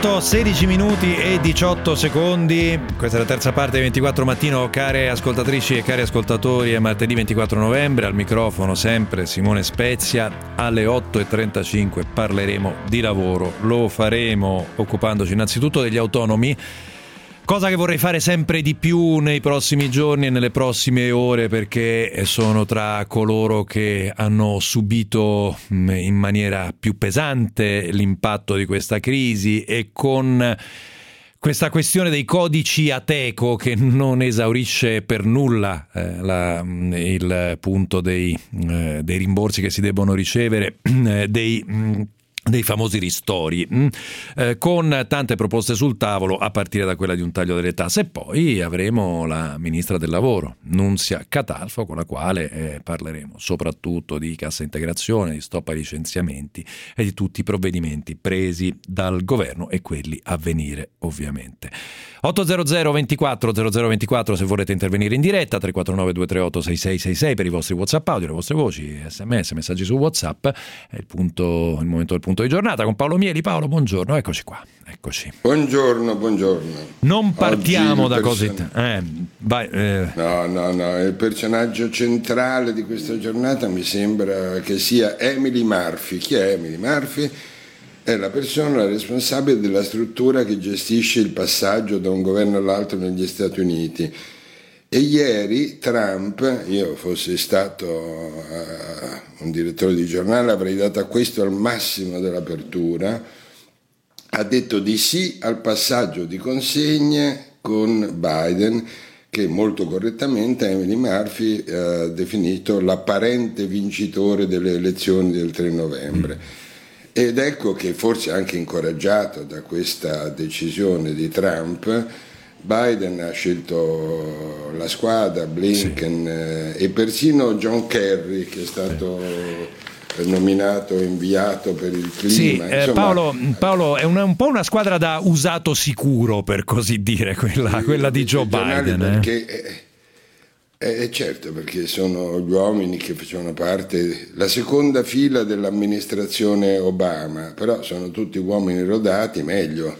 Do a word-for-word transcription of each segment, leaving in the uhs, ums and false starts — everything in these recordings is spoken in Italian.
otto, sedici minuti e diciotto secondi. Questa è la terza parte di ventiquattro Mattino, care ascoltatrici e cari ascoltatori. È martedì ventiquattro novembre, al microfono sempre Simone Spezia. Alle otto e trentacinque parleremo di lavoro. Lo faremo occupandoci innanzitutto degli autonomi, cosa che vorrei fare sempre di più nei prossimi giorni e nelle prossime ore, perché sono tra coloro che hanno subito in maniera più pesante l'impatto di questa crisi, e con questa questione dei codici Ateco che non esaurisce per nulla eh, la, il punto dei, eh, dei rimborsi che si debbono ricevere, eh, dei... Mh, dei famosi ristori, mh? Eh, con tante proposte sul tavolo, a partire da quella di un taglio delle tasse. E poi avremo la ministra del lavoro, Nunzia Catalfo, con la quale eh, parleremo soprattutto di cassa integrazione, di stop ai licenziamenti e di tutti i provvedimenti presi dal governo e quelli a venire, ovviamente. ottocento ventiquattro zero zero ventiquattro se volete intervenire in diretta, tre quattro nove due tre otto sei sei sei sei per i vostri WhatsApp audio, le vostre voci, sms, messaggi su WhatsApp. È il punto, il momento del punto di giornata con Paolo Mieli. Paolo, buongiorno, eccoci qua, eccoci. Buongiorno, buongiorno. Non partiamo Oggi da person... cose... Eh, vai, eh. No, no, no, il personaggio centrale di questa giornata mi sembra che sia Emily Murphy. Chi è Emily Murphy? È la persona responsabile della struttura che gestisce il passaggio da un governo all'altro negli Stati Uniti. E ieri Trump, io fossi stato uh, un direttore di giornale, avrei dato a questo al massimo dell'apertura, ha detto di sì al passaggio di consegne con Biden, che molto correttamente Emily Murphy ha definito l'apparente vincitore delle elezioni del tre novembre. Ed ecco che, forse anche incoraggiato da questa decisione di Trump, Biden ha scelto la squadra, Blinken, sì. eh, e persino John Kerry, che è stato sì. nominato inviato per il clima. Sì, eh, Paolo, Paolo, è una, un po' una squadra da usato sicuro, per così dire, quella, sì, quella di Joe Biden. Perché, eh. Eh, certo, perché sono gli uomini che facevano parte, la seconda fila dell'amministrazione Obama, però sono tutti uomini rodati, meglio.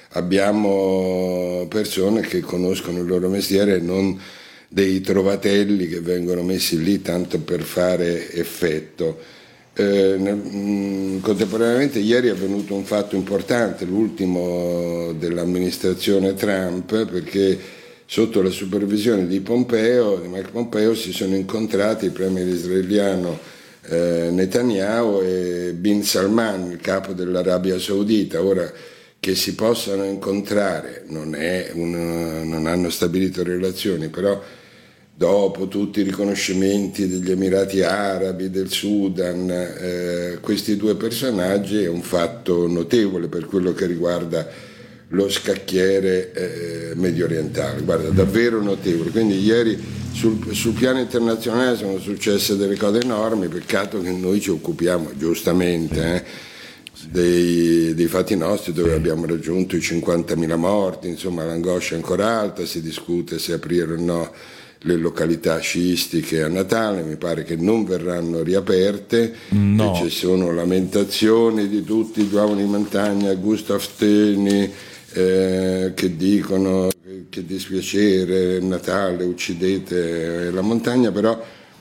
Abbiamo persone che conoscono il loro mestiere e non dei trovatelli che vengono messi lì tanto per fare effetto. Eh, mh, contemporaneamente ieri è avvenuto un fatto importante, l'ultimo dell'amministrazione Trump, perché sotto la supervisione di Pompeo, di Mike Pompeo, si sono incontrati il premier israeliano eh, Netanyahu e Bin Salman, il capo dell'Arabia Saudita. Ora, che si possano incontrare, non, è una, non hanno stabilito relazioni, però dopo tutti i riconoscimenti degli Emirati Arabi, del Sudan, eh, questi due personaggi è un fatto notevole per quello che riguarda lo scacchiere eh, medio orientale, guarda, davvero notevole. Quindi ieri sul, sul piano internazionale sono successe delle cose enormi, peccato che noi ci occupiamo giustamente eh, Dei, dei fatti nostri, dove sì. abbiamo raggiunto i cinquantamila morti, insomma l'angoscia è ancora alta, si discute se aprire o no le località sciistiche a Natale, mi pare che non verranno riaperte, no. E ci sono lamentazioni di tutti gli uomini di montagna, Gustav Teni, eh, che dicono che dispiacere, Natale, uccidete la montagna, però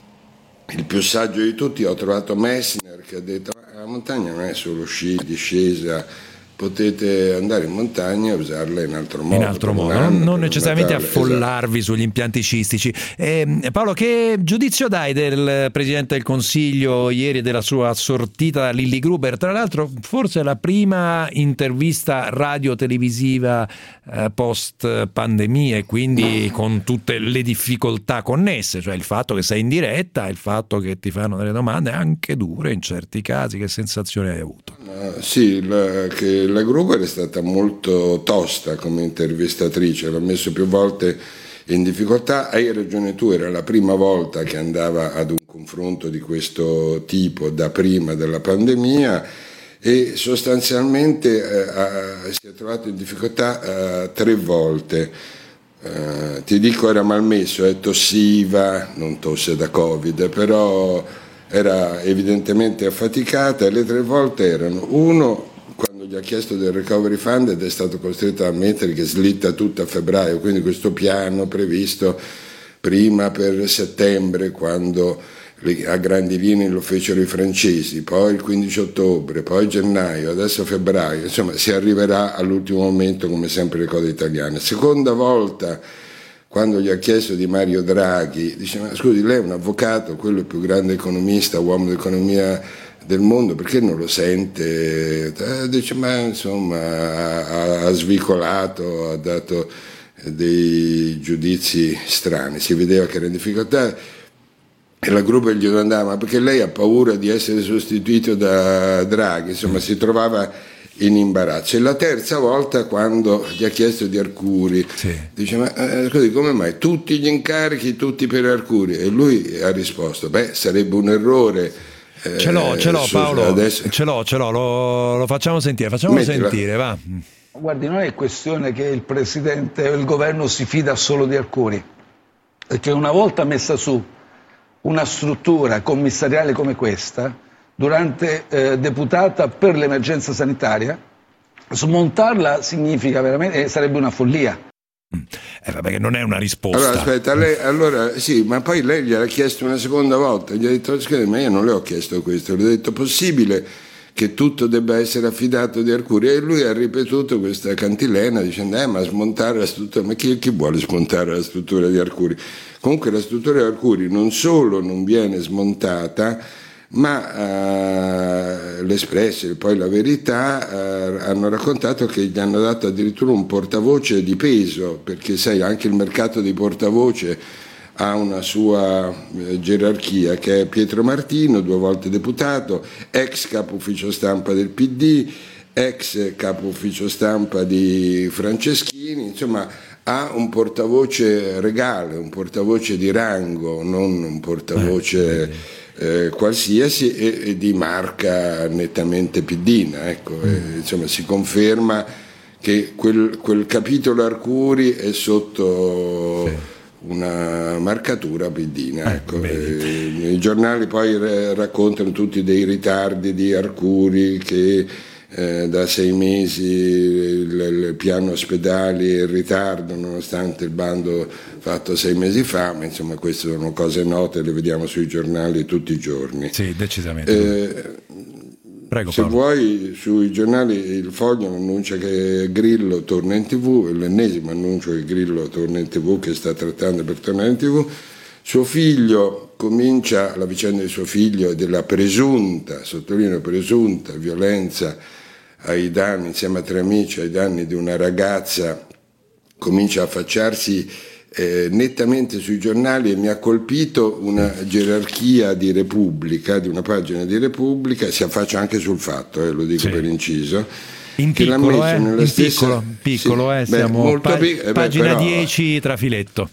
il più saggio di tutti ho trovato Messner, che ha detto la montagna non è solo sci, discesa, potete andare in montagna e usarla in altro modo. In altro modo, anno, non necessariamente Natale, affollarvi esatto. sugli impianti sciistici. Eh, Paolo, che giudizio dai del Presidente del Consiglio ieri, della sua sortita da Lilly Gruber? Tra l'altro forse la prima intervista radio-televisiva eh, post pandemia, e quindi con tutte le difficoltà connesse, cioè il fatto che sei in diretta, il fatto che ti fanno delle domande anche dure in certi casi. Che sensazione hai avuto? Uh, sì, la, che la Gruber è stata molto tosta come intervistatrice, l'ho messo più volte in difficoltà. Hai ragione tu, era la prima volta che andava ad un confronto di questo tipo da prima della pandemia, e sostanzialmente eh, si è trovato in difficoltà eh, tre volte. Eh, ti dico, era malmesso, eh, tossiva, non tosse da Covid, però era evidentemente affaticata, e le tre volte erano: uno, quando gli ha chiesto del recovery fund ed è stato costretto a ammettere che slitta tutto a febbraio, quindi questo piano previsto prima per settembre, quando a grandi linee lo fecero i francesi, poi il quindici ottobre, poi gennaio, adesso febbraio, insomma si arriverà all'ultimo momento come sempre le cose italiane. Seconda volta, quando gli ha chiesto di Mario Draghi, dice: ma scusi, lei è un avvocato, quello è il più grande economista, uomo d'economia del mondo, perché non lo sente? Eh, dice: ma insomma ha, ha svicolato, ha dato dei giudizi strani, si vedeva che era in difficoltà. E la gruppa gli domandava: ma perché lei ha paura di essere sostituito da Draghi? Insomma, si trovava in imbarazzo. E la terza volta, quando gli ha chiesto di Arcuri, sì. dice: ma eh, scusi, come mai tutti gli incarichi tutti per Arcuri? E lui ha risposto: beh, sarebbe un errore. Eh, ce l'ho, ce l'ho Paolo, adesso... ce l'ho, ce l'ho, lo, lo facciamo sentire, facciamo Mettila. sentire, va. Guardi, non è questione che il Presidente o il Governo si fida solo di Arcuri, perché una volta messa su una struttura commissariale come questa, durante eh, deputata per l'emergenza sanitaria, smontarla significa veramente, eh, sarebbe una follia. Eh, vabbè, che non è una risposta. Allora aspetta, lei, allora sì, ma poi lei gliel'ha chiesto una seconda volta, gli ha detto: scusa, ma io non le ho chiesto questo, le ho detto: possibile che tutto debba essere affidato di Arcuri? E lui ha ripetuto questa cantilena dicendo: eh, ma smontare la struttura, ma chi, chi vuole smontare la struttura di Arcuri? Comunque la struttura di Arcuri non solo non viene smontata, ma eh, l'Espresso e poi la Verità eh, hanno raccontato che gli hanno dato addirittura un portavoce di peso, perché sai, anche il mercato di portavoce ha una sua eh, gerarchia, che è Pietro Martino, due volte deputato, ex capo ufficio stampa del P D, ex capo ufficio stampa di Franceschini, insomma ha un portavoce regale, un portavoce di rango, non un portavoce eh, qualsiasi, e, e di marca nettamente piddina, ecco. mm. e, insomma si conferma che quel, quel capitolo Arcuri è sotto sì. una marcatura piddina, ecco. eh, i giornali poi re, raccontano tutti dei ritardi di Arcuri, che Eh, da sei mesi il, il piano ospedali è in ritardo nonostante il bando fatto sei mesi fa, ma insomma queste sono cose note, le vediamo sui giornali tutti i giorni. Sì, decisamente. Eh, Prego, se Paolo. Vuoi, sui giornali il Foglio annuncia che Grillo torna in tv, è l'ennesimo annuncio che Grillo torna in tv, che sta trattando per tornare in tv. Suo figlio comincia, la vicenda di suo figlio e della presunta, sottolineo presunta, violenza ai danni, insieme a tre amici, ai danni di una ragazza, comincia a affacciarsi eh, nettamente sui giornali, e mi ha colpito una gerarchia di Repubblica, di una pagina di Repubblica, si affaccia anche sul Fatto, eh, lo dico sì. per inciso, in piccolo, eh, in stessa... piccolo, piccolo sì, eh, siamo beh, pa- pic- eh, pagina beh, però... dieci trafiletto.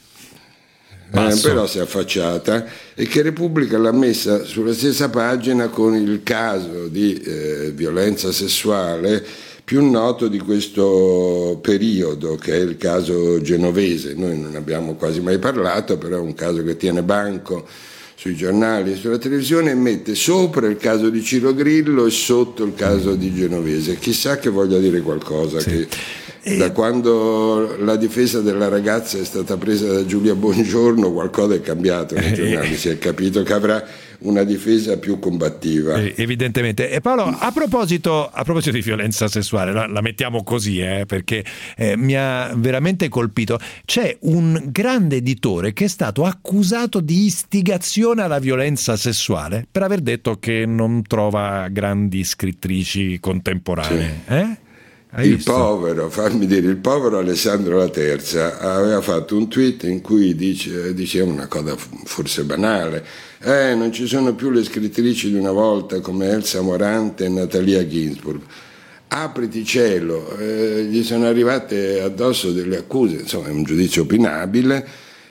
Eh, però si è affacciata, e che Repubblica l'ha messa sulla stessa pagina con il caso di eh, violenza sessuale più noto di questo periodo, che è il caso genovese. Noi non abbiamo quasi mai parlato, però è un caso che tiene banco sui giornali e sulla televisione, e mette sopra il caso di Ciro Grillo e sotto il caso di Genovese. Chissà che voglia dire qualcosa, sì. che E... Da quando la difesa della ragazza è stata presa da Giulia Bongiorno qualcosa è cambiato nei giornali, si è capito che avrà una difesa più combattiva. Eh, evidentemente. E Paolo, a proposito, a proposito di violenza sessuale, la, la mettiamo così, eh, perché eh, mi ha veramente colpito. C'è un grande editore che è stato accusato di istigazione alla violenza sessuale per aver detto che non trova grandi scrittrici contemporanee. Sì. Eh? Hai il visto? povero, fammi dire, il povero Alessandro La Terza aveva fatto un tweet in cui dice, diceva una cosa forse banale: eh, non ci sono più le scrittrici di una volta come Elsa Morante e Natalia Ginsburg. Apriti cielo, eh, gli sono arrivate addosso delle accuse, insomma è un giudizio opinabile,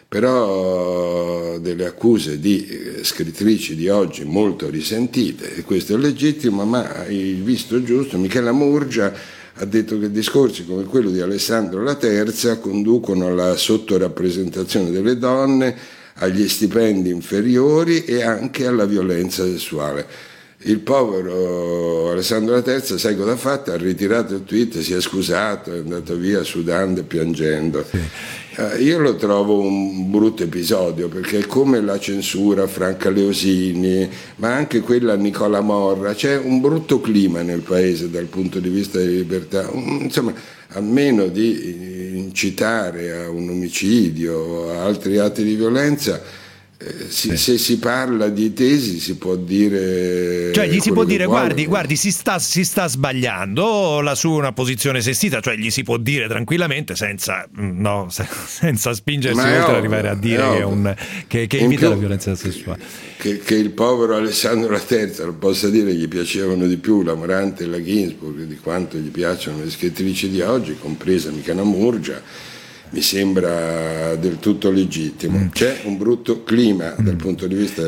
però delle accuse di scrittrici di oggi molto risentite, e questo è legittimo, ma hai visto giusto, Michela Murgia ha detto che discorsi come quello di Alessandro La Terza conducono alla sottorappresentazione delle donne, agli stipendi inferiori e anche alla violenza sessuale. Il povero Alessandro La Terza, sai cosa ha fatto? Ha ritirato il tweet, si è scusato, è andato via sudando e piangendo. Sì. Uh, io lo trovo un brutto episodio, perché è come la censura a Franca Leosini, ma anche quella a Nicola Morra, c'è un brutto clima nel paese dal punto di vista della libertà. Um, insomma, a meno di incitare a un omicidio o a altri atti di violenza, Eh, si, sì. Se si parla di tesi si può dire, cioè gli si può dire vuole. guardi, guardi si sta, si sta sbagliando, la sua è una posizione sessista, cioè gli si può dire tranquillamente senza, no, senza spingersi oltre ad arrivare a dire che, è un, che, che invita più, la violenza sessuale. Che, che il povero Alessandro La Terza lo possa dire, gli piacevano di più la Morante e la Ginsburg di quanto gli piacciono le scrittrici di oggi, compresa Michela Murgia, mi sembra del tutto legittimo. Mm. C'è un brutto clima mm. dal punto di vista.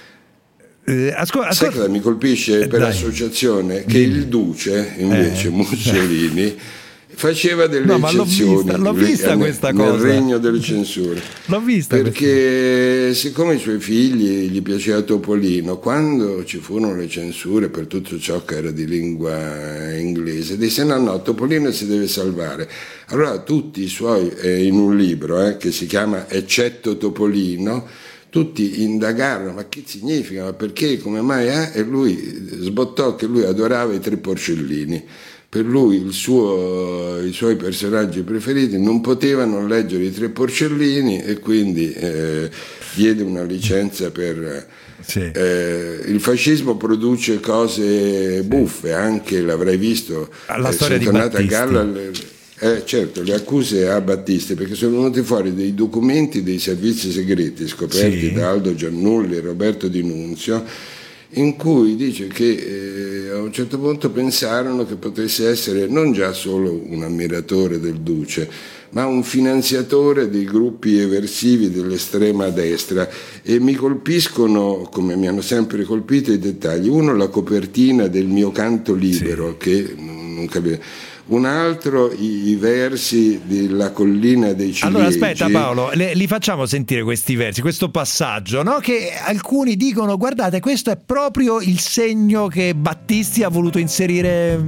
Eh, ascol- ascol- Sai cosa mi colpisce eh, per dai. associazione? Che mm. il duce, invece, eh. Mussolini, faceva delle no, eccezioni l'ho vista, l'ho vista nel, questa cosa. nel regno delle censure. L'ho vista. Perché questa. Siccome i suoi figli gli piaceva Topolino, quando ci furono le censure per tutto ciò che era di lingua inglese, disse no, no, Topolino si deve salvare. Allora tutti i suoi, eh, in un libro eh, che si chiama Eccetto Topolino, tutti indagarono ma che significa, ma perché, come mai eh? E lui sbottò che lui adorava i tre porcellini. Per lui il suo, i suoi personaggi preferiti non potevano leggere i tre porcellini e quindi eh, diede una licenza per... Sì. Eh, il fascismo produce cose buffe, sì. Anche l'avrai visto, la eh, storia di Battisti. A galla, le, eh, certo, le accuse a Battisti, perché sono venuti fuori dei documenti dei servizi segreti scoperti sì. da Aldo Giannulli e Roberto Di Nunzio, in cui dice che eh, a un certo punto pensarono che potesse essere non già solo un ammiratore del duce, ma un finanziatore dei gruppi eversivi dell'estrema destra, e mi colpiscono, come mi hanno sempre colpito, i dettagli. Uno, la copertina del Mio canto libero, sì. che non capivo. Un altro, i, i versi della collina dei ciliegi. Allora aspetta Paolo, le, li facciamo sentire questi versi, questo passaggio, no? Che alcuni dicono guardate, questo è proprio il segno che Battisti ha voluto inserire.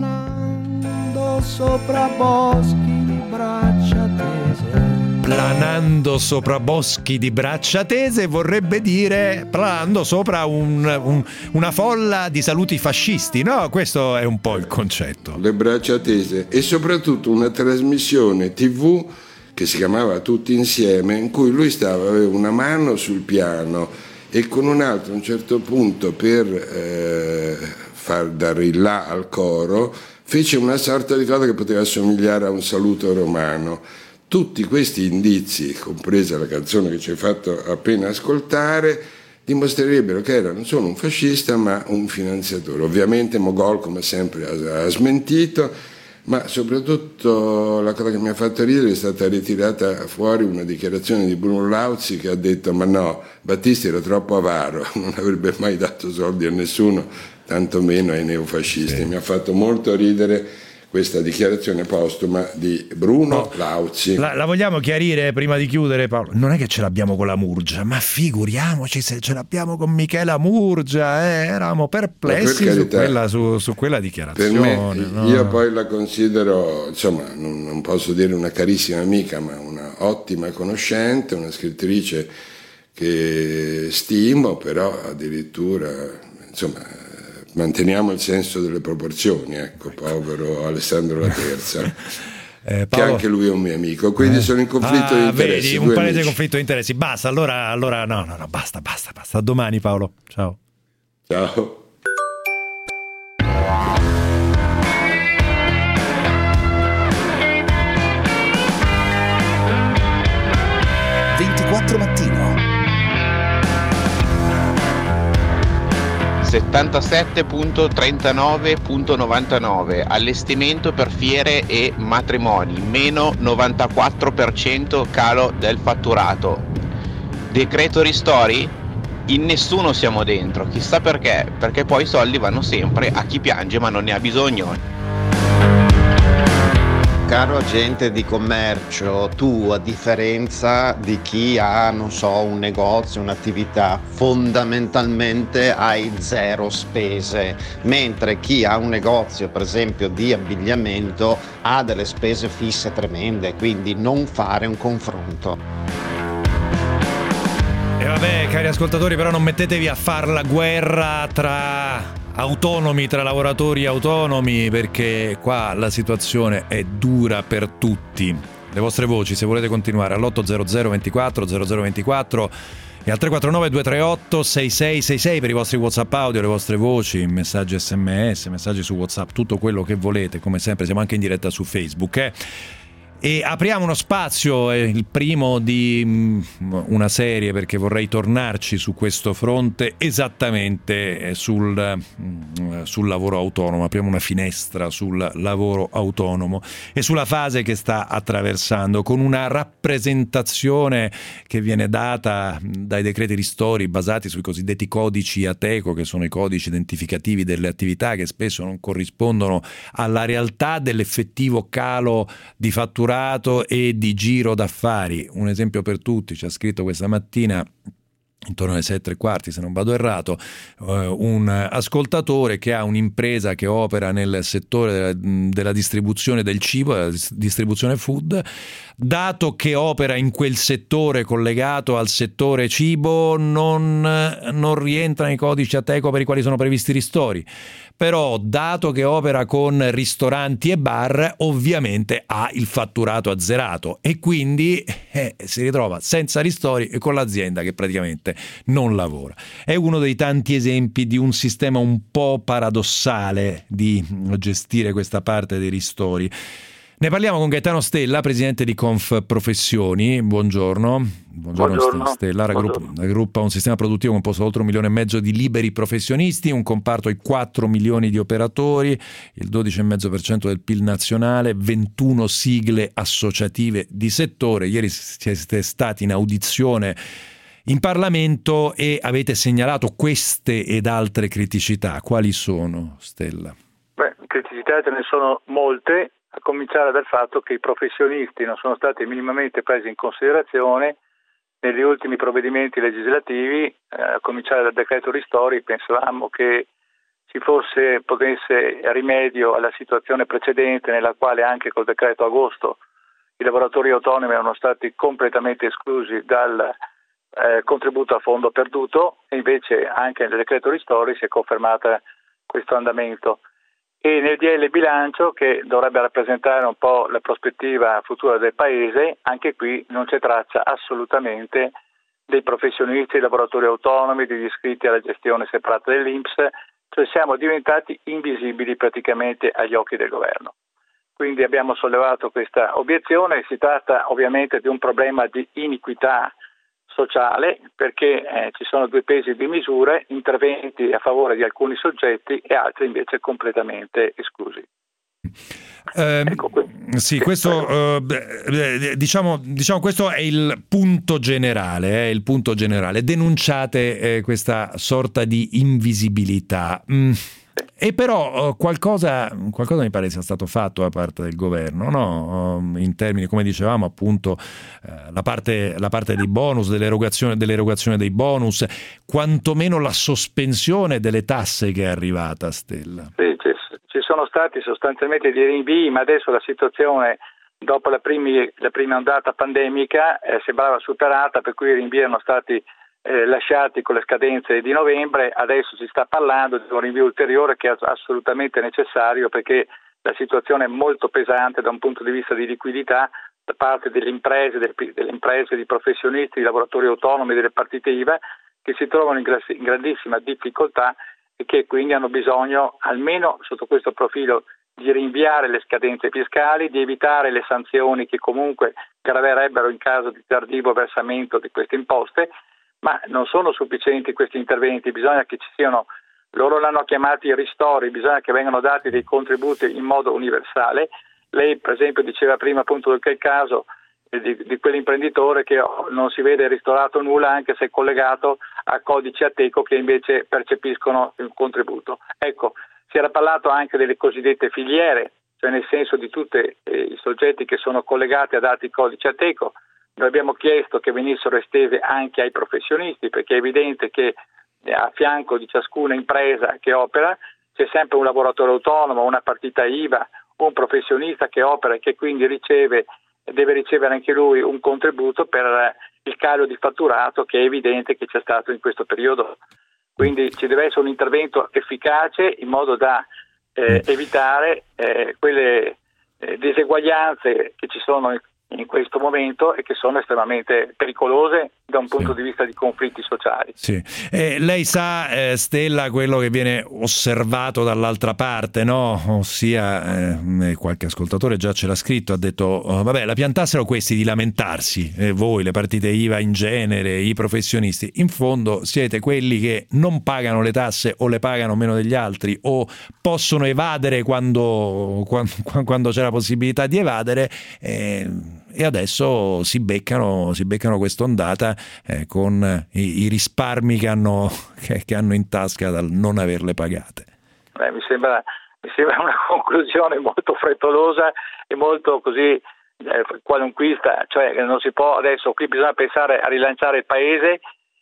Planando sopra boschi di braccia tese. Planando sopra boschi di braccia tese vorrebbe dire planando sopra un, un, una folla di saluti fascisti, no? Questo è un po' il concetto. Le braccia tese, e soprattutto una trasmissione tivù che si chiamava Tutti insieme, in cui lui stava, aveva una mano sul piano e con un'altra a un certo punto, per eh, far dare il là al coro, fece una sorta di cosa che poteva assomigliare a un saluto romano. Tutti questi indizi, compresa la canzone che ci hai fatto appena ascoltare, dimostrerebbero che era non solo un fascista ma un finanziatore. Ovviamente Mogol, come sempre, ha, ha smentito, ma soprattutto la cosa che mi ha fatto ridere è stata ritirata fuori una dichiarazione di Bruno Lauzi, che ha detto ma no, Battisti era troppo avaro, non avrebbe mai dato soldi a nessuno, tantomeno ai neofascisti. Sì. Mi ha fatto molto ridere questa dichiarazione postuma di Bruno oh, Lauzi. La, la vogliamo chiarire prima di chiudere, Paolo? Non è che ce l'abbiamo con la Murgia, ma figuriamoci se ce l'abbiamo con Michela Murgia, eh? Eravamo perplessi per su, quella, su, su quella dichiarazione. Per me, no? Io poi la considero, insomma, non, non posso dire una carissima amica, ma una ottima conoscente, una scrittrice che stimo, però addirittura, insomma, manteniamo il senso delle proporzioni, ecco, povero Alessandro La Terza, eh, Paolo... che anche lui è un mio amico, quindi eh. sono in conflitto ah, di interessi. Vedi, un palese conflitto di interessi. Basta, allora, allora no, no, no, basta, basta, basta. A domani, Paolo. Ciao. Ciao. ventiquattro mattino. settantasette virgola trentanove virgola novantanove allestimento per fiere e matrimoni, meno novantaquattro per cento calo del fatturato. Decreto ristori? In nessuno siamo dentro, chissà perché, perché poi i soldi vanno sempre a chi piange ma non ne ha bisogno. caro agente di commercio, tu, a differenza di chi ha, non so, un negozio, un'attività, fondamentalmente hai zero spese, mentre chi ha un negozio, per esempio, di abbigliamento, ha delle spese fisse tremende, quindi non fare un confronto. E vabbè, cari ascoltatori, però non mettetevi a far la guerra tra autonomi, tra lavoratori autonomi, perché qua la situazione è dura per tutti. Le vostre voci, se volete continuare, all'otto hundred ventiquattro zero zero ventiquattro e al tre quattro nove due tre otto sei sei sei sei per i vostri WhatsApp audio, le vostre voci, messaggi sms, messaggi su WhatsApp, tutto quello che volete. Come sempre siamo anche in diretta su Facebook, eh? E apriamo uno spazio, eh, il primo di mh, una serie, perché vorrei tornarci su questo fronte, esattamente eh, sul, mh, sul lavoro autonomo. Apriamo una finestra sul lavoro autonomo e sulla fase che sta attraversando, con una rappresentazione che viene data dai decreti ristori basati sui cosiddetti codici Ateco, che sono i codici identificativi delle attività che spesso non corrispondono alla realtà dell'effettivo calo di fatturato e di giro d'affari. Un esempio per tutti: ci ha scritto questa mattina intorno alle sette e quarti, se non vado errato, eh, un ascoltatore che ha un'impresa che opera nel settore della, della distribuzione del cibo, della distribuzione food. Dato che opera in quel settore collegato al settore cibo, non, non rientra nei codici Ateco per i quali sono previsti ristori. Però, dato che opera con ristoranti e bar, ovviamente ha il fatturato azzerato e quindi eh, si ritrova senza ristori e con l'azienda che praticamente non lavora. È uno dei tanti esempi di un sistema un po' paradossale di gestire questa parte dei ristori. Ne parliamo con Gaetano Stella, presidente di Confprofessioni. Buongiorno. Buongiorno, Buongiorno. Stella. Raggruppa un sistema produttivo composto da oltre un milione e mezzo di liberi professionisti, un comparto di quattro milioni di operatori, il dodici virgola cinque per cento del P I L nazionale, ventuno sigle associative di settore. Ieri siete stati in audizione in Parlamento e avete segnalato queste ed altre criticità. Quali sono, Stella? Beh, criticità ce ne sono molte, a cominciare dal fatto che i professionisti non sono stati minimamente presi in considerazione negli ultimi provvedimenti legislativi, eh, a cominciare dal decreto ristori. Pensavamo che ci fosse potesse rimedio alla situazione precedente, nella quale anche col decreto agosto i lavoratori autonomi erano stati completamente esclusi dal eh, contributo a fondo perduto, e invece anche nel decreto ristori si è confermata questo andamento. E nel D L bilancio, che dovrebbe rappresentare un po' la prospettiva futura del Paese, anche qui non c'è traccia assolutamente dei professionisti, dei lavoratori autonomi, degli iscritti alla gestione separata dell'I N P S, cioè siamo diventati invisibili praticamente agli occhi del governo. Quindi abbiamo sollevato questa obiezione. Si tratta ovviamente di un problema di iniquità sociale, perché eh, ci sono due pesi e due misure, interventi a favore di alcuni soggetti e altri invece completamente esclusi. Eh, ecco sì, questo eh, diciamo, diciamo questo è il punto generale, eh, il punto generale. Denunciate eh, questa sorta di invisibilità. Mm. E però qualcosa, qualcosa mi pare sia stato fatto da parte del governo, no? In termini, come dicevamo, appunto, eh, la parte, la parte dei bonus, dell'erogazione, dell'erogazione dei bonus, quantomeno la sospensione delle tasse che è arrivata, Stella. Sì, ci sono stati sostanzialmente dei rinvii, ma adesso la situazione dopo la, primi, la prima ondata pandemica eh, sembrava superata, per cui i rinvii erano stati Eh, lasciati con le scadenze di novembre. Adesso si sta parlando di un rinvio ulteriore che è assolutamente necessario, perché la situazione è molto pesante da un punto di vista di liquidità da parte delle imprese, delle, delle imprese, di professionisti, di lavoratori autonomi, delle partite I V A, che si trovano in, gra- in grandissima difficoltà e che quindi hanno bisogno, almeno sotto questo profilo, di rinviare le scadenze fiscali, di evitare le sanzioni che comunque graverebbero in caso di tardivo versamento di queste imposte. Ma non sono sufficienti questi interventi, bisogna che ci siano, loro l'hanno chiamati ristori, bisogna che vengano dati dei contributi in modo universale. Lei per esempio diceva prima appunto che è il caso di, di quell'imprenditore che non si vede ristorato nulla anche se è collegato a codici Ateco che invece percepiscono il contributo. Ecco, si era parlato anche delle cosiddette filiere, cioè nel senso di tutti eh, i soggetti che sono collegati ad altri codici Ateco. Noi abbiamo chiesto che venissero estese anche ai professionisti, perché è evidente che a fianco di ciascuna impresa che opera c'è sempre un lavoratore autonomo, una partita I V A, un professionista che opera e che quindi riceve, deve ricevere anche lui un contributo per il calo di fatturato che è evidente che c'è stato in questo periodo. Quindi ci deve essere un intervento efficace in modo da eh, evitare eh, quelle eh, diseguaglianze che ci sono in in questo momento e che sono estremamente pericolose da un punto sì. di vista di conflitti sociali. Sì. Eh, lei sa, eh, Stella, quello che viene osservato dall'altra parte, no? Ossia, eh, qualche ascoltatore già ce l'ha scritto, ha detto, oh, vabbè, la piantassero questi di lamentarsi, eh, voi, le partite I V A in genere, i professionisti, in fondo siete quelli che non pagano le tasse o le pagano meno degli altri o possono evadere quando, quando, quando c'è la possibilità di evadere, eh, e adesso si beccano, si beccano quest'ondata eh, con i, i risparmi che hanno, che, che hanno in tasca dal non averle pagate. Beh, mi sembra, mi sembra una conclusione molto frettolosa e molto così eh, qualunquista, cioè non si può adesso, qui bisogna pensare a rilanciare il paese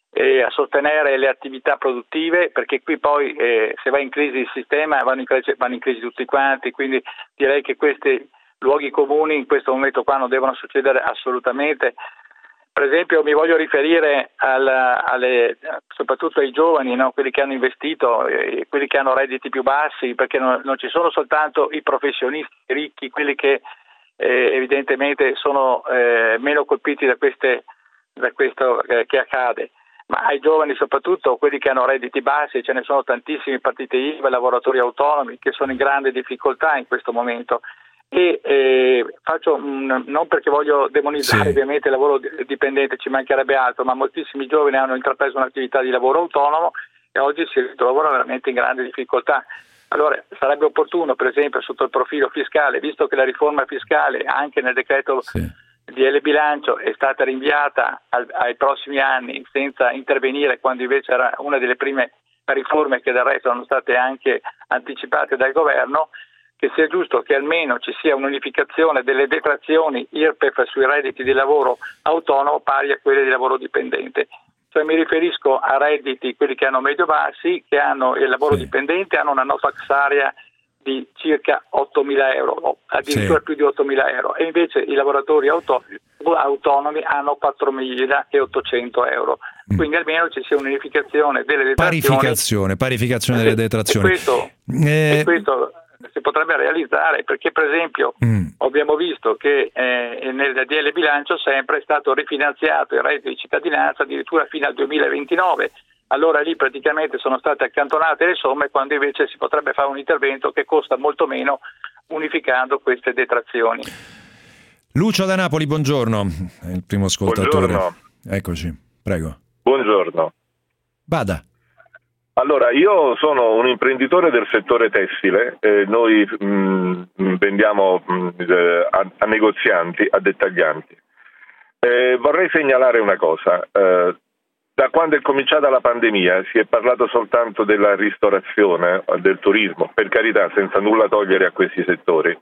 e a sostenere le attività produttive, perché qui poi eh, se va in crisi il sistema vanno in crisi, vanno in crisi tutti quanti, quindi direi che questi luoghi comuni in questo momento qua non devono succedere assolutamente. Per esempio mi voglio riferire al, alle, soprattutto ai giovani, no? Quelli che hanno investito, eh, quelli che hanno redditi più bassi, perché non, non ci sono soltanto i professionisti ricchi, quelli che eh, evidentemente sono eh, meno colpiti da, queste, da questo eh, che accade, ma ai giovani soprattutto quelli che hanno redditi bassi, ce ne sono tantissimi, partite I V A, lavoratori autonomi che sono in grande difficoltà in questo momento. E eh, faccio un, non perché voglio demonizzare sì. ovviamente il lavoro dipendente, ci mancherebbe altro, ma moltissimi giovani hanno intrapreso un'attività di lavoro autonomo e oggi si ritrovano veramente in grande difficoltà. Allora sarebbe opportuno, per esempio, sotto il profilo fiscale, visto che la riforma fiscale anche nel decreto sì. di L bilancio è stata rinviata al, ai prossimi anni senza intervenire, quando invece era una delle prime riforme che del resto erano state anche anticipate dal governo, che sia giusto che almeno ci sia un'unificazione delle detrazioni I R P E F sui redditi di lavoro autonomo pari a quelle di lavoro dipendente. Cioè mi riferisco a redditi, quelli che hanno medio-bassi, che hanno il lavoro sì. dipendente, hanno una no tax area di circa ottomila euro, o addirittura sì. più di ottomila euro, e invece i lavoratori auto- autonomi hanno quattromilaottocento euro. Mm. Quindi almeno ci sia un'unificazione delle detrazioni. Parificazione, parificazione delle detrazioni. E questo, eh... e questo si potrebbe realizzare, perché per esempio mm. abbiamo visto che eh, nel D L bilancio sempre è stato rifinanziato il reddito di cittadinanza addirittura fino al duemilaventinove, allora lì praticamente sono state accantonate le somme, quando invece si potrebbe fare un intervento che costa molto meno unificando queste detrazioni. Lucio da Napoli, buongiorno, è il primo ascoltatore. Buongiorno. Eccoci, prego. Buongiorno. Vada. Allora, io sono un imprenditore del settore tessile, eh, noi mh, vendiamo mh, a, a negozianti, a dettaglianti. Eh, vorrei segnalare una cosa, eh, da quando è cominciata la pandemia si è parlato soltanto della ristorazione, del turismo, per carità, senza nulla togliere a questi settori,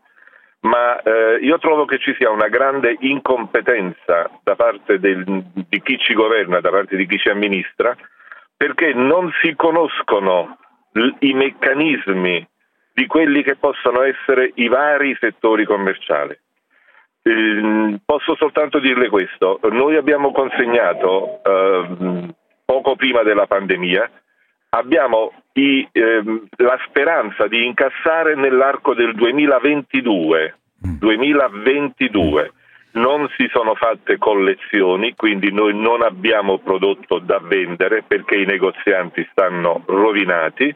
ma eh, io trovo che ci sia una grande incompetenza da parte del, di chi ci governa, da parte di chi ci amministra, perché non si conoscono i meccanismi di quelli che possono essere i vari settori commerciali. Eh, posso soltanto dirle questo, noi abbiamo consegnato eh, poco prima della pandemia, abbiamo i, eh, la speranza di incassare nell'arco del duemilaventidue, duemilaventidue. Non si sono fatte collezioni, quindi noi non abbiamo prodotto da vendere perché i negozianti stanno rovinati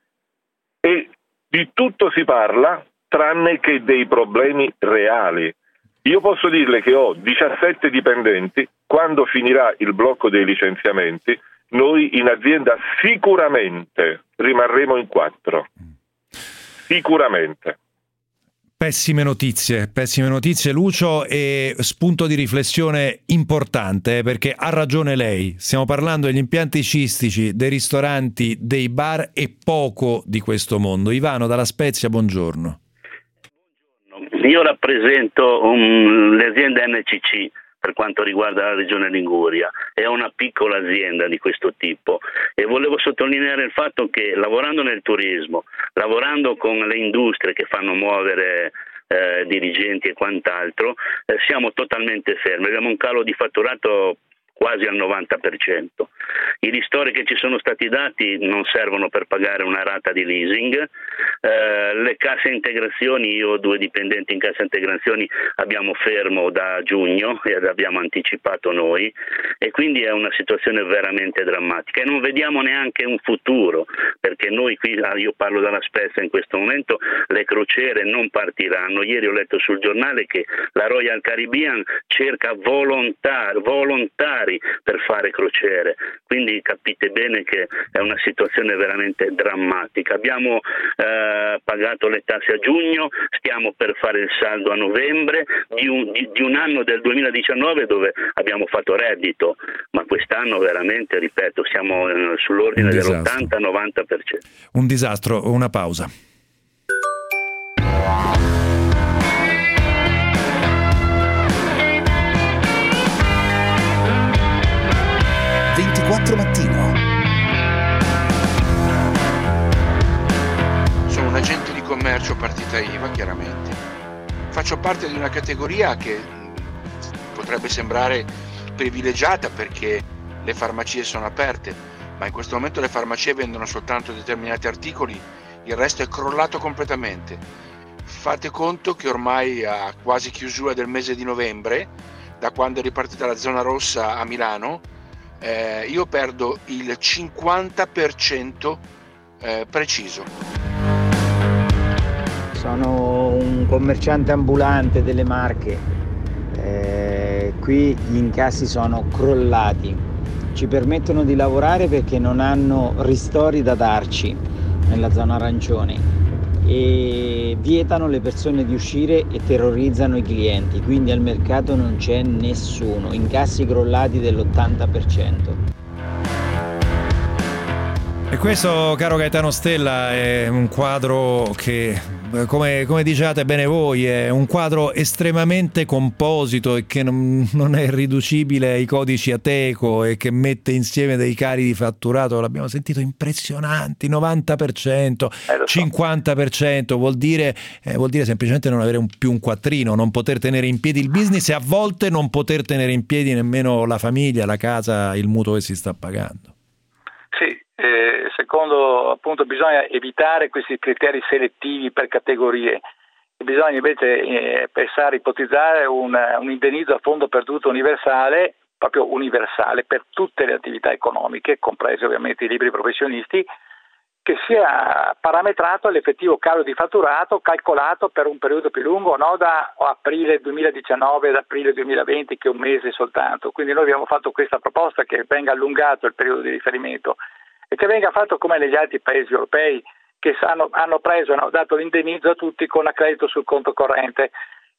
e di tutto si parla tranne che dei problemi reali. Io posso dirle che ho diciassette dipendenti, quando finirà il blocco dei licenziamenti noi in azienda sicuramente rimarremo in quattro, sicuramente. Pessime notizie, pessime notizie Lucio, e spunto di riflessione importante, perché ha ragione lei, stiamo parlando degli impianti cistici, dei ristoranti, dei bar e poco di questo mondo. Ivano dalla Spezia, buongiorno. io rappresento um, le aziende N C C per quanto riguarda la regione Liguria, è una piccola azienda di questo tipo e volevo sottolineare il fatto che lavorando nel turismo, lavorando con le industrie che fanno muovere eh, dirigenti e quant'altro, eh, siamo totalmente fermi, abbiamo un calo di fatturato quasi al novanta per cento. I ristori che ci sono stati dati non servono per pagare una rata di leasing, eh, le casse integrazioni, io ho due dipendenti in cassa integrazioni, abbiamo fermo da giugno e abbiamo anticipato noi e quindi è una situazione veramente drammatica e non vediamo neanche un futuro, perché noi qui, io parlo dalla Spezia in questo momento, le crociere non partiranno. Ieri ho letto sul giornale che la Royal Caribbean cerca volontari, volontari per fare crociere, quindi capite bene che è una situazione veramente drammatica. Abbiamo eh, pagato le tasse a giugno, stiamo per fare il saldo a novembre di un, di, di un anno del duemiladiciannove dove abbiamo fatto reddito, ma quest'anno veramente, ripeto, siamo eh, sull'ordine dell'ottanta novanta per cento. Un disastro, una pausa. ventiquattro Mattino. Sono un agente di commercio partita I V A, chiaramente. Faccio parte di una categoria che potrebbe sembrare privilegiata perché le farmacie sono aperte, ma in questo momento le farmacie vendono soltanto determinati articoli, il resto è crollato completamente. Fate conto che ormai a quasi chiusura del mese di novembre, da quando è ripartita la zona rossa a Milano, Eh, io perdo il cinquanta per cento eh, preciso. Sono un commerciante ambulante delle Marche, eh, qui gli incassi sono crollati, ci permettono di lavorare perché non hanno ristori da darci nella zona arancione e vietano le persone di uscire e terrorizzano i clienti, quindi al mercato non c'è nessuno, incassi crollati dell'ottanta per cento. E questo, caro Gaetano Stella, è un quadro che, come, come diciate bene voi, è un quadro estremamente composito e che non, non è riducibile ai codici Ateco e che mette insieme dei cari di fatturato, l'abbiamo sentito, impressionanti, novanta per cento, eh, cinquanta per cento, vuol dire, eh, vuol dire semplicemente non avere un, più un quattrino, non poter tenere in piedi il business e a volte non poter tenere in piedi nemmeno la famiglia, la casa, il mutuo che si sta pagando. Sì. Eh, secondo appunto bisogna evitare questi criteri selettivi per categorie, bisogna invece eh, pensare, ipotizzare un, un indennizzo a fondo perduto universale, proprio universale per tutte le attività economiche, compresi ovviamente i liberi professionisti, che sia parametrato all'effettivo calo di fatturato calcolato per un periodo più lungo, no da aprile duemiladiciannove ad aprile duemilaventi, che è un mese soltanto. Quindi noi abbiamo fatto questa proposta che venga allungato il periodo di riferimento e che venga fatto come negli altri paesi europei che hanno, hanno preso, hanno dato l'indennizzo a tutti con accredito sul conto corrente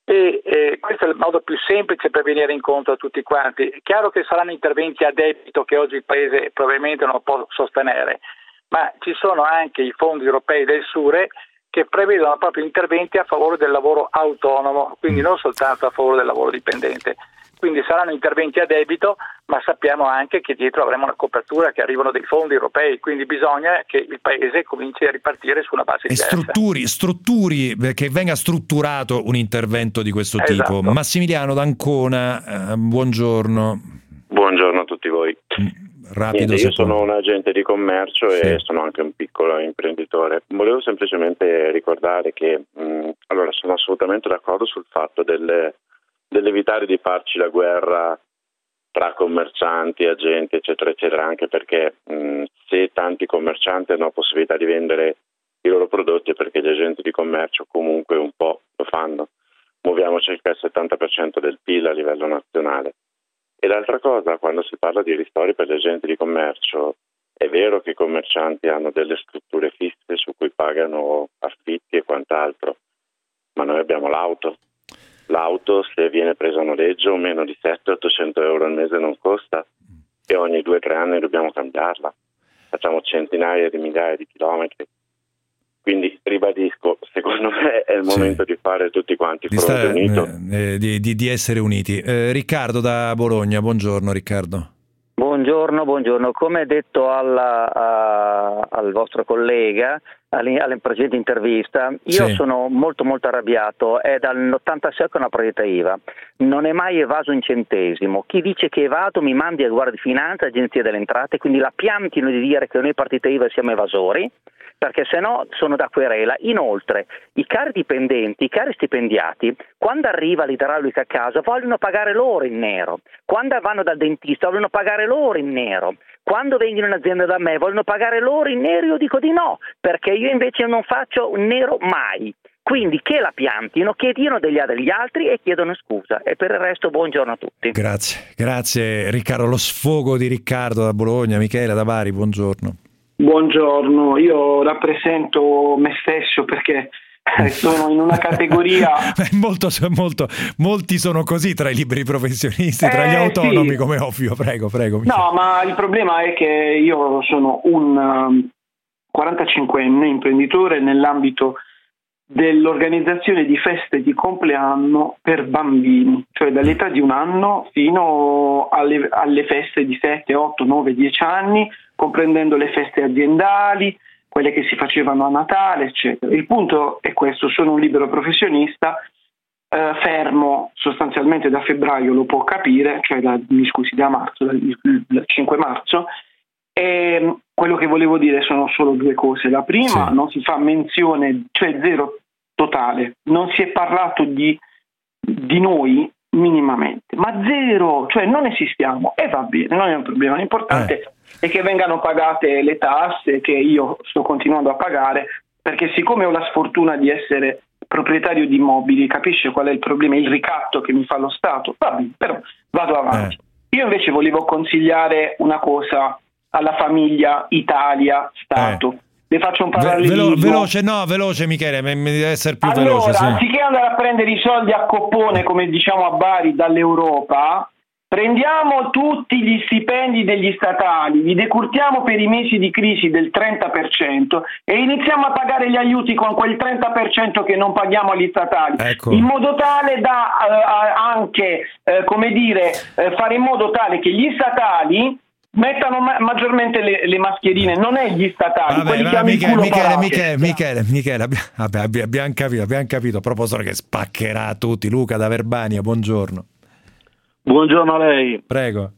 e eh, questo è il modo più semplice per venire incontro a tutti quanti. È chiaro che saranno interventi a debito che oggi il Paese probabilmente non può sostenere, ma ci sono anche i fondi europei del SURE che prevedono proprio interventi a favore del lavoro autonomo, quindi non soltanto a favore del lavoro dipendente. Quindi saranno interventi a debito, ma sappiamo anche che dietro avremo una copertura, che arrivano dei fondi europei, quindi bisogna che il Paese cominci a ripartire su una base e diversa. Strutturi, strutturi, che venga strutturato un intervento di questo Esatto. tipo. Massimiliano D'Ancona, eh, buongiorno. Buongiorno a tutti voi. Rapido. Niente, io sono un agente di commercio sì. e sono anche un piccolo imprenditore. Volevo semplicemente ricordare che mh, allora sono assolutamente d'accordo sul fatto delle dell'evitare di farci la guerra tra commercianti, agenti, eccetera, eccetera, anche perché mh, se tanti commercianti hanno la possibilità di vendere i loro prodotti è perché gli agenti di commercio comunque un po' lo fanno. Muoviamo circa il settanta per cento del P I L a livello nazionale. E l'altra cosa, quando si parla di ristori per gli agenti di commercio, è vero che i commercianti hanno delle strutture fisse su cui pagano affitti e quant'altro, ma noi abbiamo l'auto. L'auto, se viene presa a noleggio, meno di settecento ottocento euro al mese non costa e ogni due o tre anni dobbiamo cambiarla. Facciamo centinaia di migliaia di chilometri. Quindi ribadisco, secondo me è il momento sì. di fare tutti quanti di, fronte stare, unito. Eh, di, di, di essere uniti. Eh, Riccardo da Bologna, buongiorno Riccardo. Buongiorno, buongiorno. Come detto alla, a, al vostro collega alla precedente intervista, io sì. sono molto molto arrabbiato, è dall'ottantasei che ho una partita I V A, non è mai evaso un centesimo. Chi dice che evado mi mandi a Guardia di Finanza, Agenzia delle Entrate, quindi la piantino di dire che noi partita I V A siamo evasori, perché se no sono da querela. Inoltre i cari dipendenti, i cari stipendiati, quando arriva l'idraulica a casa vogliono pagare loro in nero, quando vanno dal dentista vogliono pagare loro in nero, quando vengono in azienda da me vogliono pagare loro in nero. Io dico di no, perché io invece non faccio nero mai. Quindi che la piantino, che diano degli, degli altri e chiedono scusa. E per il resto buongiorno a tutti. Grazie, grazie Riccardo. Lo sfogo di Riccardo da Bologna. Michela da Bari, buongiorno. Buongiorno, io rappresento me stesso perché sono in una categoria molto, molto, molti sono così tra i liberi professionisti, tra gli eh, autonomi, sì. come ovvio, prego, prego. Michele. No, ma il problema è che io sono un quarantacinquenne imprenditore nell'ambito dell'organizzazione di feste di compleanno per bambini, cioè dall'età di un anno fino alle, alle feste di sette, otto, nove, dieci anni, comprendendo le feste aziendali, quelle che si facevano a Natale, eccetera. Il punto è questo: sono un libero professionista, eh, fermo sostanzialmente da febbraio, lo può capire, cioè da, mi scusi, da marzo, dal cinque marzo, e quello che volevo dire sono solo due cose. La prima, sì. non si fa menzione, cioè zero totale, non si è parlato di, di noi minimamente, ma zero, cioè non esistiamo, e va bene, non è un problema. L'importante eh. è che vengano pagate le tasse che io sto continuando a pagare, perché siccome ho la sfortuna di essere proprietario di immobili, capisce qual è il problema, il ricatto che mi fa lo Stato, va bene, però vado avanti. Eh. Io invece volevo consigliare una cosa alla famiglia Italia Stato. Eh. Le faccio un parallelismo. Velo- veloce, no, veloce Michele, mi deve essere più allora, veloce. Sì. Anziché andare a prendere i soldi a coppone, come diciamo a Bari, dall'Europa, prendiamo tutti gli stipendi degli statali, li decurtiamo per i mesi di crisi del trenta per cento e iniziamo a pagare gli aiuti con quel trenta per cento che non paghiamo agli statali, ecco. in modo tale da uh, anche, uh, come dire, uh, fare in modo tale che gli statali mettano ma- maggiormente le, le mascherine, non è gli statali, vabbè, quelli vabbè, che hanno Michele, il culo Michele, parato. Michele, Michele, Michele, vabbè, abbiamo capito, abbiamo capito, a proposito che spaccherà tutti. Luca da Verbania, buongiorno. Buongiorno a lei. Prego.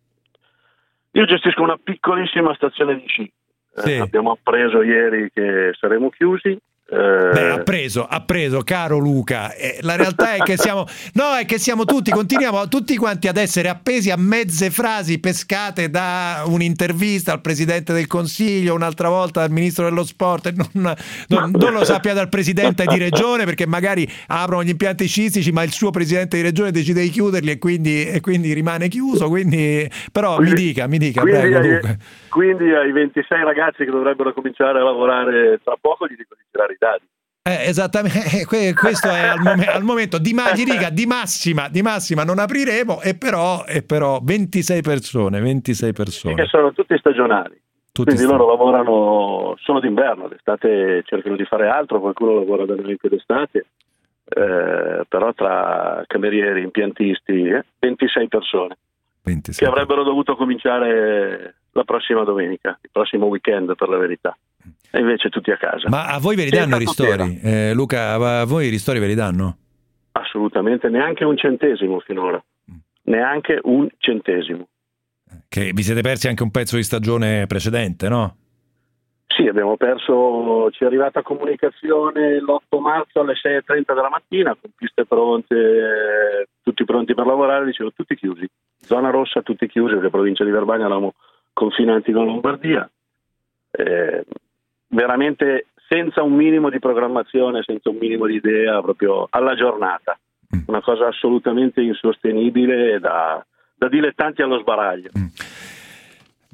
Io gestisco una piccolissima stazione di sci. Sì. Eh, abbiamo appreso ieri che saremo chiusi. Eh... Beh, ha preso, ha preso, caro Luca. Eh, la realtà è che siamo, no, è che siamo tutti, continuiamo tutti quanti ad essere appesi a mezze frasi pescate da un'intervista al Presidente del Consiglio, un'altra volta al Ministro dello Sport. Non, non, non lo sappia dal Presidente di Regione, perché magari aprono gli impianti sciistici, ma il suo Presidente di Regione decide di chiuderli e quindi, e quindi rimane chiuso. Quindi, però quindi, mi dica, mi dica, prego, ai, Luca. Quindi ai ventisei ragazzi che dovrebbero cominciare a lavorare tra poco gli dico di tirare i dadi. Eh, esattamente, questo è al, mom- al momento di, ma- dica, di massima di massima non apriremo, e però, e però ventisei persone ventisei persone che sono tutti stagionali, tutti quindi st- loro lavorano solo d'inverno, d'estate cercano di fare altro, qualcuno lavora anche d'estate, eh, però tra camerieri, impiantisti, eh, ventisei persone ventisei che avrebbero dovuto cominciare la prossima domenica, il prossimo weekend per la verità, e invece tutti a casa. Ma a voi ve li danno i ristori? Eh, Luca, a voi i ristori ve li danno? Assolutamente, neanche un centesimo finora, neanche un centesimo. Che vi siete persi anche un pezzo di stagione precedente, no? Sì, abbiamo perso, ci è arrivata comunicazione l'otto marzo alle sei e trenta della mattina, con piste pronte, tutti pronti per lavorare, dicevo tutti chiusi, zona rossa tutti chiusi, perché provincia di Verbania eravamo confinanti con Lombardia, eh, veramente senza un minimo di programmazione, senza un minimo di idea, proprio alla giornata, una cosa assolutamente insostenibile da, da dilettanti allo sbaraglio.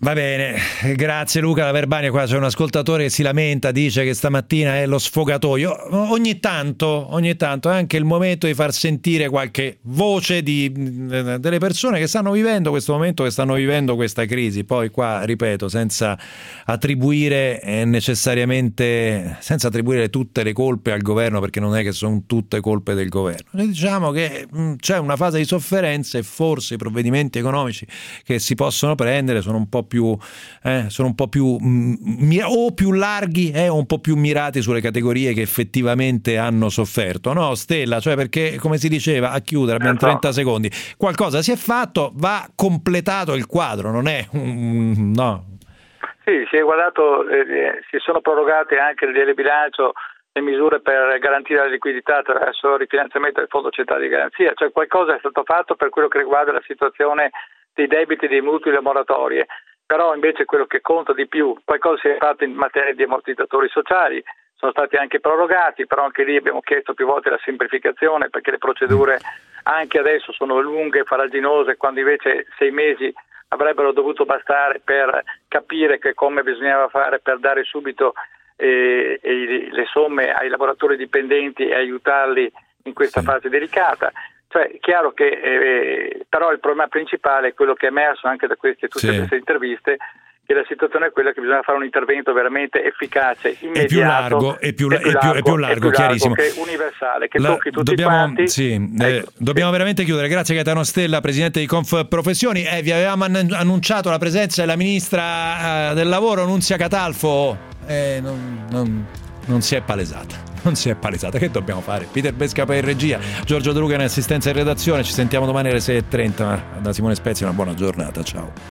Va bene, grazie Luca da Verbania. Qua c'è un ascoltatore che si lamenta, dice che stamattina è lo sfogatoio. Ogni tanto, ogni tanto è anche il momento di far sentire qualche voce di, delle persone che stanno vivendo questo momento, che stanno vivendo questa crisi. Poi qua, ripeto, senza attribuire necessariamente, senza attribuire tutte le colpe al governo, perché non è che sono tutte colpe del governo. Diciamo che mh, c'è una fase di sofferenza e forse i provvedimenti economici che si possono prendere sono un po' più più eh, sono un po' più mh, o più larghi eh, o un po' più mirati sulle categorie che effettivamente hanno sofferto, no Stella? Cioè, perché come si diceva, a chiudere abbiamo trenta secondi, qualcosa si è fatto, va completato il quadro, non è un, no. Sì, si è guardato, eh, si sono prorogate anche nel bilancio le misure per garantire la liquidità attraverso il rifinanziamento del Fondo Centrale di Garanzia, cioè qualcosa è stato fatto per quello che riguarda la situazione dei debiti, dei mutui e le moratorie. Però invece quello che conta di più, qualcosa si è fatto in materia di ammortizzatori sociali, sono stati anche prorogati, però anche lì abbiamo chiesto più volte la semplificazione, perché le procedure anche adesso sono lunghe, farraginose, quando invece sei mesi avrebbero dovuto bastare per capire che come bisognava fare per dare subito eh, eh, le somme ai lavoratori dipendenti e aiutarli in questa sì. fase delicata. Cioè, è chiaro che eh, però il problema principale è quello che è emerso anche da queste tutte sì. queste interviste, che la situazione è quella che bisogna fare un intervento veramente efficace, immediato, e più largo, e più, e più, largo, e più largo, più chiarissimo, largo, che universale, che la, tocchi tutti dobbiamo, quanti. Sì, ecco, eh, dobbiamo sì. veramente chiudere. Grazie Gaetano Stella, presidente di Confprofessioni. Eh, vi avevamo annunciato la presenza della ministra eh, del lavoro Nunzia Catalfo, eh, non, non, non si è palesata. Non si è palesata, che dobbiamo fare? Peter Bescapa in regia, Giorgio De Luca in assistenza in redazione. Ci sentiamo domani alle sei e trenta da Simone Spezia. Una buona giornata, ciao.